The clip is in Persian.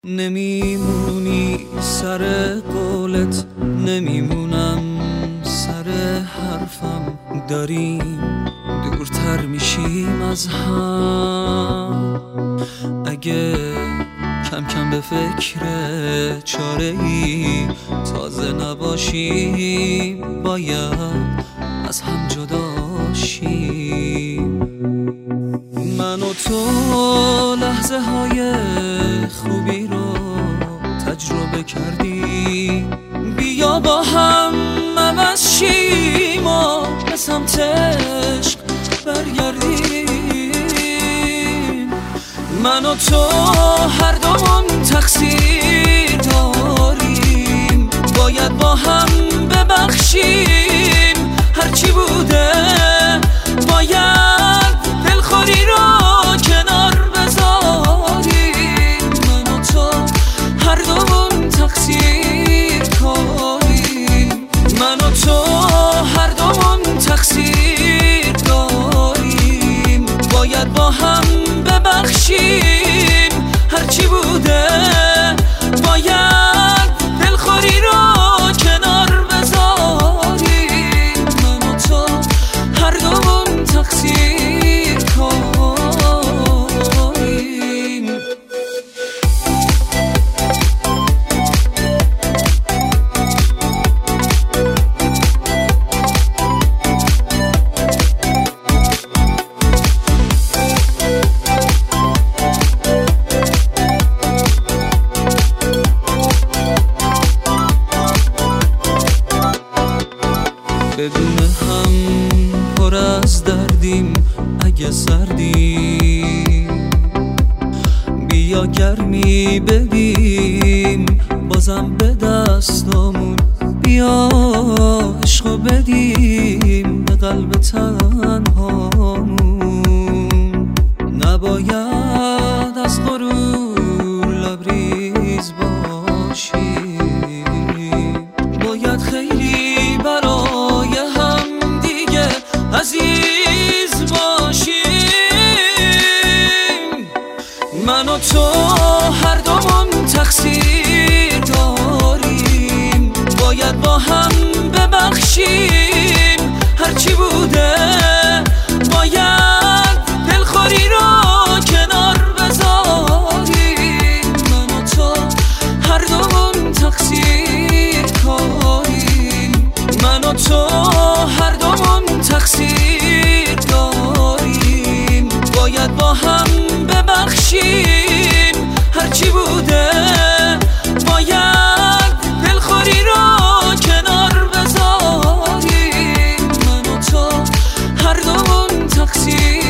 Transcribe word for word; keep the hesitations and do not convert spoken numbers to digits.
نمیمونی سر قولت، نمیمونم سر حرفم، داریم دورتر میشیم از هم. اگه کم کم به فکر چاره ای تازه نباشیم، باید از هم جدا شیم. من و تو لحظه های خوبی رو تجربه کردیم، بیا با هم عوض شیم و به سمت عشق برگردیم. من و تو هر دومون تقصیر داریم، باید با هم ببخشیم. هرچی بوده باید دلخوری رو کنار بذاریم. من و تو هر دومون تقصیر کاریم، من و تو هر دومون تقصیر داریم، باید با هم ببخشیم. هرچی بوده باید دلخوری رو کنار بذاریم. من و تو هر دومون تقصیر کاریم. بدون هم پر از دردیم، اگه سردیم بیا گرمی بدیم، بازم به دستامون بیا عشقو بدیم به قلب تنهامون. نباید از غرور لبریز باشیم، باید خیلی برای هم دیگه عزیز باشیم. من و تو هر دومون تقصیر داریم، باید با هم ببخشیم. هرچی بوده باید دلخوری رو کنار بذاریم. من و تو هر دومون تقصیر کاریم، من و تو هر دومون تقصیر داریم، باید با هم ببخشیم. هرچی بوده باید دلخوری رو کنار بذاریم. من و تو هر دومون تقصیر